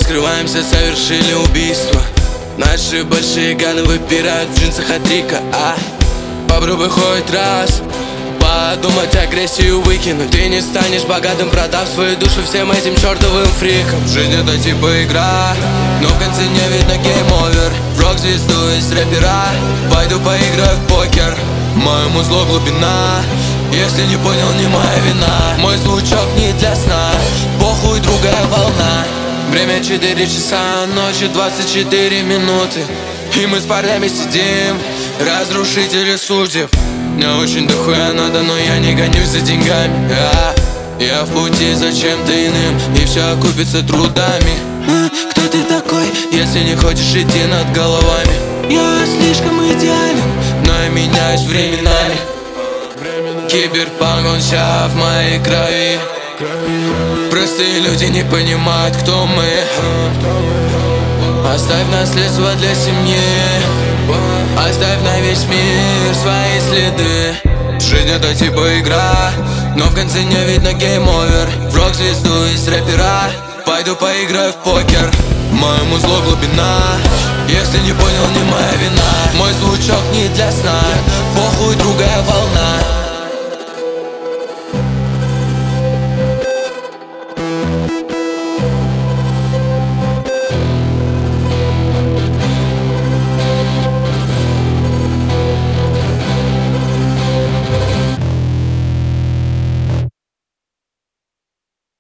скрываемся, совершили убийство. Наши большие ганы выпирают в джинсах от Рика. Попробуй хоть раз подумать, агрессию выкинуть. Ты не станешь богатым, продав свою душу всем этим чертовым фрикам. Жизнь это типа игра, но в конце не видно гейм-овер. В рок-звезду из рэпера пойду поиграю в покер. Моему зло глубина, если не понял, не моя вина. Мой звучок не для сна, похуй, другая волна. Время 4 часа ночи, 24 минуты. И мы с парнями сидим, разрушители судеб. Мне очень дохуя надо, но я не гонюсь за деньгами. Я в пути за чем-то иным, и все окупится трудами. Кто ты такой, если не хочешь идти над головами? Я слишком идеален, но я меняюсь временами. Киберпанк, он вся в моей крови. Простые люди не понимают, кто мы. Оставь наследство для семьи, оставь на весь мир свои следы. Жизнь это типа игра, но в конце не видно гейм-овер. В рок-звезду из рэпера пойду поиграю в покер. Моему зло глубина, если не понял, не моя вина. Мой звучок не для сна, похуй, другая волна.